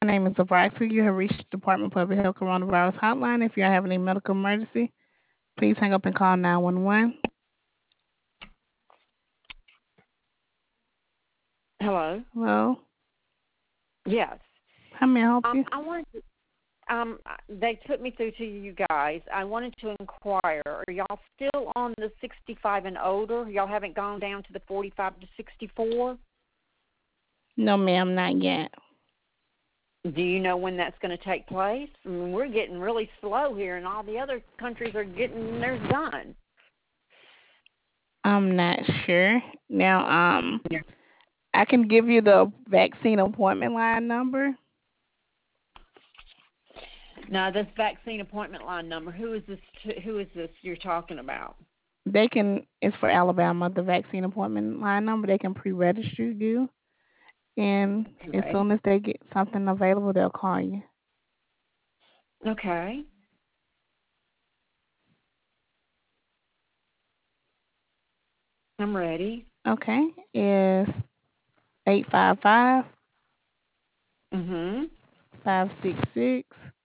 My name is Abraxa. You have reached the Department of Public Health Coronavirus Hotline. If you are having a medical emergency, please hang up and call 911. Hello. Hello? Yes. How may I help you? I wanted to, they put me through to you guys. I wanted to inquire, are y'all still on the 65 and older? Y'all haven't gone down to the 45 to 64? No, ma'am, not yet. Do you know when that's going to take place? I mean, we're getting really slow here, and all the other countries are getting theirs done. I'm not sure. Now, Yeah. I can give you the vaccine appointment line number. Now, this vaccine appointment line number, who is this? Who is this you're talking about? It's for Alabama, the vaccine appointment line number. They can pre-register you, and as Okay. soon as they get something available, they'll call you. Okay. I'm ready. Okay, is 855 Mm-hmm. 566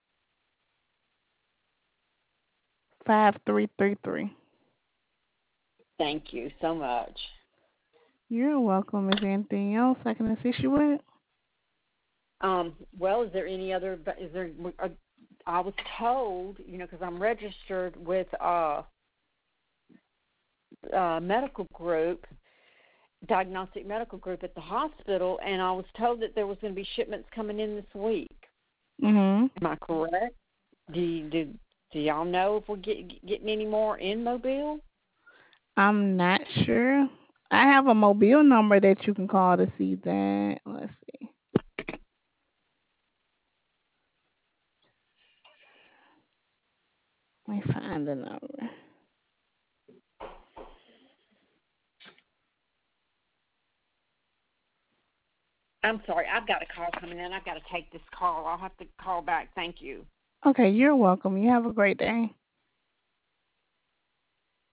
5333. Thank you so much. You're welcome. Is there anything else I can assist you with? Well, is there any other? Is there? I was told, because I'm registered with a medical group, diagnostic medical group at the hospital, and I was told that there was going to be shipments coming in this week. Mhm. Am I correct? Do y'all know if we're getting any more in Mobile? I'm not sure. I have a mobile number that you can call to see that. Let's see. Let me find the number. I'm sorry, I've got a call coming in. I've got to take this call. I'll have to call back. Thank you. Okay, you're welcome. You have a great day.